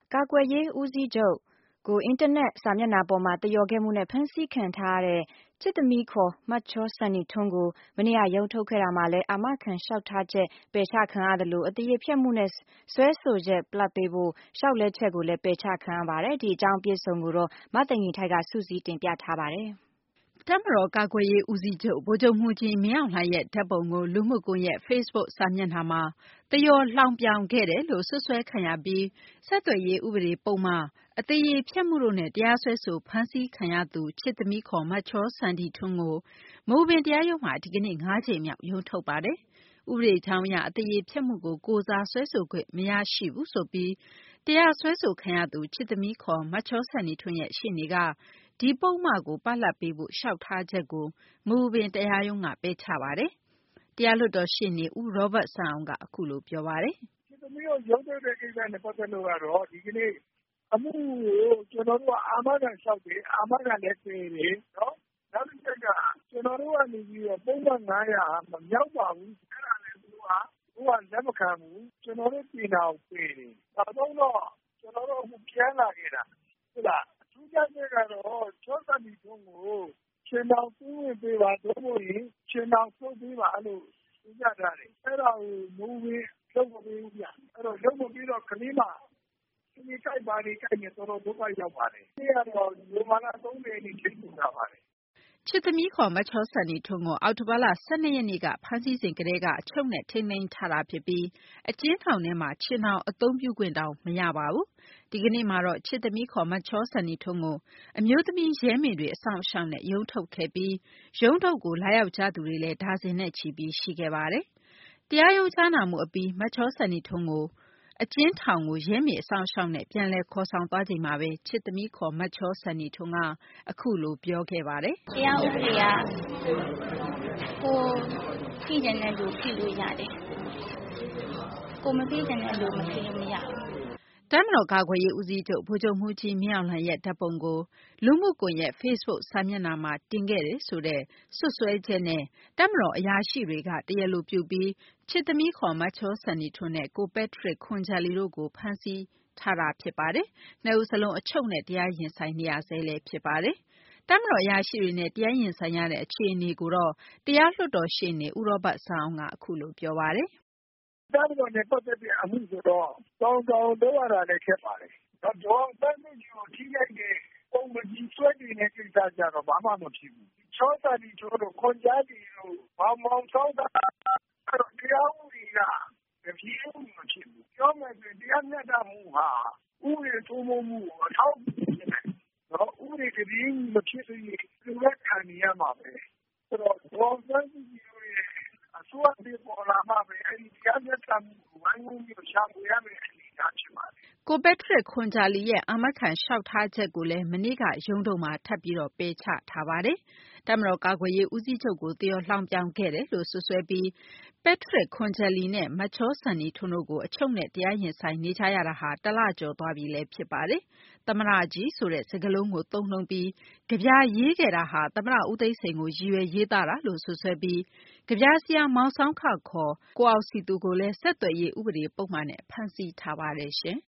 ကာကွယ်ရေးဦးစီးချုပ်ကိုအင်တာနက်စာမျက်နှာပေါ်မှာသရော်ခဲ့မှုနဲ့ဖမ်းဆီးခံထားရတဲ့ချစ်သမီးခေါ်မချောစံနီထွန်းကိုမနေ့ကရုံးထုတ်ခဲ့တာမှာလည်းအာမခံလျှောက်ထားချက်ပယ်ချခံရသလိုအသရေဖျက်မှုနဲ့စွဲဆိုချက်ပလပ်ပေးဖို့လျှောက်လဲချက်ကိုလည်းပယ်ချခံရပါတယ်။ဒီအကြောင်းအပြည့်အစုံကိုတော့မသိင်္ဂီထိုက်ကစုစည်းတင်ပြထားပါတယ်။တပ်မတော်ကာကွယ်ရေးဦးစီးချုပ်ဗိုလ်ချုပ်မှူးကြီးမင်းအောင်လှိုင်ရဲ့ဓာတ်ပုံကိုလူမှုကွန်ရက် Facebook စာမျက်နှာမှာသရော်လှောင်ပြောင်ခဲ့တယ်လို့စွပ်စွဲခံရပြီးဆက်သွယ်ရေးဥပဒေပုဒ်မအသရေဖျက်မှုတို့နဲ့တရားစွဲဆိုဖမ်းဆီးခံရသူချစ်သမီးခေါ်မချောစံတီထွန်းကိုမအူပင်တရားရုံးမှာဒီကနေ့၅ကြိမ်မြောက်ရုံးထုတ်ပါတယ်။ဥပဒေကြောင်းအရအသရေဖျက်မှုကိုကိုယ်စားစွဲဆိုခွင့်မရရှိဘူးဆိုပြီးတရားစွဲဆိုခံရသူချစ်သမီးခေါ်မချောစံတီထွန်းရဲ့ရှေ့နေကဒီပုဒ်မကိုပလပ်ပေးဖို့လျှောက်ထားချက်ကိုမအူပင်တရားရုံးကပယ်ချပါတယ်။တရားလွှတ်တော်ရှေ့နေဦးရောဘတ်စန်းအောင်ကအခုလိုပြောပါတယ်။ချစ်သမီးကိုရုံးထုတ်တဲ့ကိစ္စနဲ့ပတ်သက်လို့ကတော့ဒီကနေ့အမှုကိုကျွန်တော်တို့ကအာမခံလျှောက်တယ်အာမခံလည်းပယ်တယ်နော်နောက်တစ်ချက်ကကျွန်တော်တို့ကနေပြီးတော့ပုံမှန်900မမြောက်ပါဘူးအဲ့ဒါလည်းသူကလက်မခံဘူးကျွန်တော်တို့ပြင်တာကိုပယ်တယ်ဒါတော့ကျွန်တော်တို့အခုပြန်လာခဲ့တာဟုတ်လားအထူးခြားချက်ကတော့ချောစံတီထွန်းကိုရှင်တော်ပြုဝင်ပေးပါတော့မို့ရင်ရှင်တော်ပြုတ်ပေးပါအဲ့လိုပြထားတယ်အဲ့ဒါကိုမူဝင်းလုပ်မပေးဘူးဗျအဲ့တော့လုပ်မပြီးတော့ခလီမှာဒီကြိုက်ပါနေကြိုက်နေတော့ဒုက္ခရောက်ပါတယ်ဒီကတော့ဒီမှာလာ30ရက်နေ့ချိန်ထုတ်တာပါတယ်ချစ်သမီးခေါ်မချောစံနီထွန်းကိုအောက်တိုဘာလ12ရက်နေ့ကဖမ်းဆီးစဉ်ကတည်းကအချုပ်နဲ့ထိန်းသိမ်းထားတာဖြစ်ပြီးအကျဉ်းထောင်ထဲမှာခြေနှောင်အသုံးပြုခွင့်တောင်မရပါဘူး။ဒီကနေ့မှာတော့ချစ်သမီးခေါ်မချောစံနီထွန်းကိုအမျိုးသမီးရဲမေတွေအဆောင်အရှောက်နဲ့ရုံးထုတ်ခဲ့ပြီးရုံးထုတ်ကိုလာရောက်ကြသူတွေလည်းဒါဇင်နဲ့ချီပြီးရှိခဲ့ပါတယ်။တရားရုံးကြားနာမှုအပြီးမချောစံနီထွန်းကိုအကျဉ်းထောင်ကိုရဲမေအဆောင်အရှောက်နဲ့ပြန်လည်ခေါ်ဆောင်သွားချိန်မှာပဲချစ်သမီးခေါ်မချောစံနီထွန်းကအခုလိုပြောခဲ့ပါတယ်။တရားဥပဒေကကိုကြည့်တဲ့လူကြည့်လို့ရတယ်။ကိုမကြည့်တဲ့လူမကြည့်လို့မရဘူး။တပ်မတော်ကာကွယ်ရေးဦးစီးချုပ်ဗိုလ်ချုပ်မှူးကြီးမင်းအောင်လှိုင်ရဲ့ဓာတ်ပုံကိုလူမှုကွန်ရက် Facebook စာမျက်နှာမှာတင်ခဲ့တယ်ဆိုတဲ့စွပ်စွဲချက်နဲ့တပ်မတော်အရာရှိတွေကတရားလိုပြုပြီးချစ်သမီးခေါ်မချောစံနီထွန်းနဲ့ကိုပက်ထရစ်ခွန်ဂျာလီတို့ကိုဖမ်းဆီးထားတာဖြစ်ပါတယ်။နှစ်ဦးစလုံးအချုပ်နဲ့တရားရင်ဆိုင်နေရဆဲလည်းဖြစ်ပါတယ်။တပ်မတော်အရာရှိတွေနဲ့တရားရင်ဆိုင်ရတဲ့အခြေအနေကိုတော့တရားလွှတ်တော်ရှေ့နေဦးရောဘတ်စန်းအောင်ကအခုလိုပြောပါတယ်။တပ်မတော်နဲ့ပတ်သက်တဲ့အမှုဆိုတော့တောင်းတော့ရတာလည်းခက်ပါတယ်။တော့တန်းကြီးကိုထိရိုက်တဲ့ပုံမကြီးဆွဲနေတဲ့ကိစ္စကြတော့ဘာမှမဖြစ်ဘူး။ချောစာဒီတို့ခွန်ကြားတီတို့မောင်ဆောင်တာအဲ့တော့တရားဥပဒေကဒီလိုမဖြစ်ဘူး။ပြောမယ်ဆိုတရားမျှတမှုဟာဥပဒေစိုးမိုးမှုကိုအထောက်အကူဖြစ်တယ်။နော်ဥပဒေတည်မဖြစ်စေလူလက်ခံနေရမှာပဲ။ဆိုတော့ဒေါ်စန်းစုကြည်တို့ရဲ့အစိုးရပြည်ပေါ်လာမှာပဲအဲ့ဒီတရားမျှတမှုကိုဝိုင်းဝန်းပြီးရှာဖွေရမယ်အနေအထားဖြစ်ပါတယ်။ကိုပက်ထရစ်ခွန်ဂျာလီရဲ့အာမခံလျှောက်ထားချက်ကိုလည်းမနေ့ကရုံးထုတ်မှာထပ်ပြီးပယ်ချထားပါတယ်။တပ်မတော်ကာကွယ်ရေးဦးစီးချုပ်ကိုသရော်လှောင်ပြောင်ခဲ့တယ်လို့စွပ်စွဲပြီးပက်ထရစ်ခွန်ဂျာလီနဲ့မချောစံနီထွန်းတို့ကိုအချုပ်နဲ့တရားရင်ဆိုင်နေကြရတာ1 လကျော်သွားပြီလည်းဖြစ်ပါတယ်။သမ္မတကြီးဆိုတဲ့စကားလုံးကိုသုံးနှုန်းပြီးကဗျာရေးခဲ့တာဟာသမ္မတဦးသိန်းစိန်ကိုရည်ရွယ်ရေးသားတာလို့စွပ်စွဲပြီးကဗျာဆရာမောင်ဆောင်းခခေါ်ကိုအောင်စည်သူကိုလည်းဆက်သွယ်ရေးဥပဒေပုဒ်မနဲ့ဖမ်းဆီးထားပါတယ်ရှင်